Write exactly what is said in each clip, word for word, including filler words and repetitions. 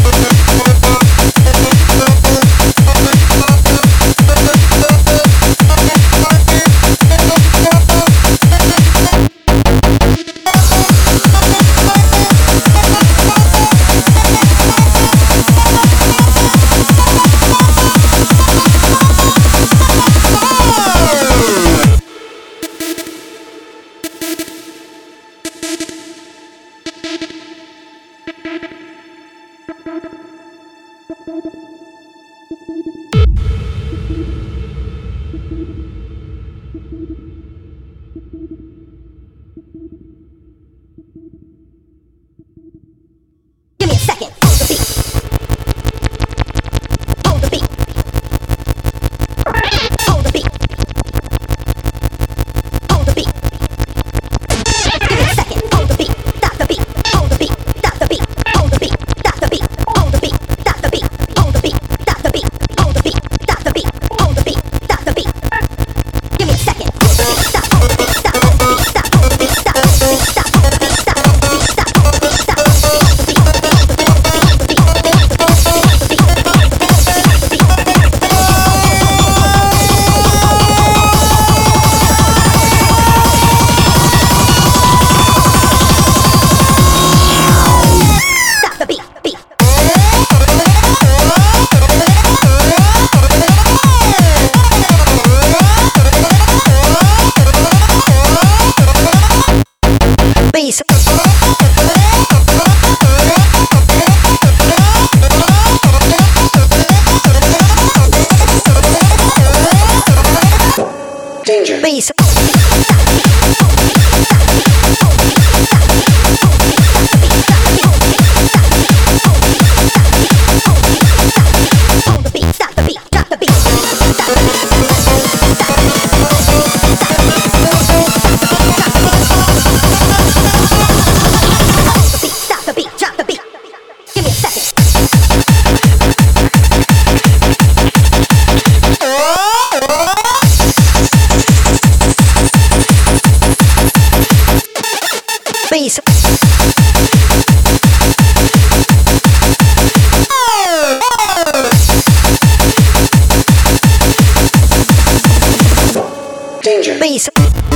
Give me a second. Hold the beat. Hold the beat. Hold the beat. Hold the beat. Give me a second. Hold the beat. Stop the beat. Hold the beat. Stop the beat. Hold the beat. Stop the beat. Hold the beat. Stop the beat. Hold the beat. Stop the beat. Hold the beat. Stop the beat. Hold the beat. Stop the beat. Give me a second. Hold the beat. Stop. Hold the beat. Stop. Hold the beat. Stop. Hold the beat. Stop. Hold the beat. Stop. Hold the beat. Stop. Hold the beat. Stop. Hold the beat. Stop. Hold the beat. Please. Danger. Please. Hold the beat, stop the beat, drop the beat, stop the beat, stop the beat, stop the beat, drop the beat. Give me a second. Please. Danger. Please.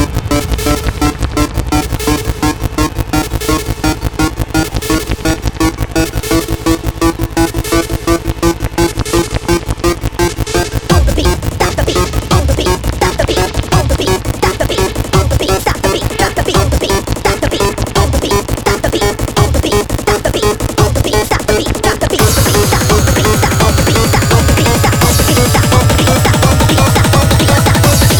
Hold the beat, stop the beat, hold the beat, stop the beat, hold the beat, stop the beat, hold the beat, stop the beat, drop the beat, hold the beat, stop the beat, hold the beat, stop the beat, hold the beat, stop the beat, hold the beat, stop the beat, drop the beat, hold the beat, stop, hold the beat, stop, hold the beat, stop, hold the beat, stop, hold the beat, stop, hold the beat, stop, hold the beat, stop, hold the beat, stop, hold the beat, stop, hold the beat.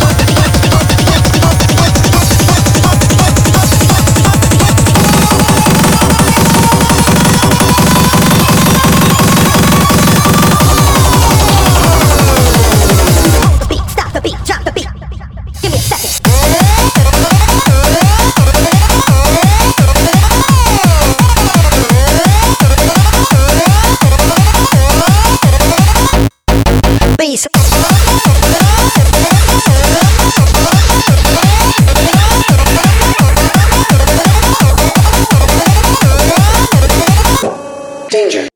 Drop the beat. Give me a second. Please. Danger.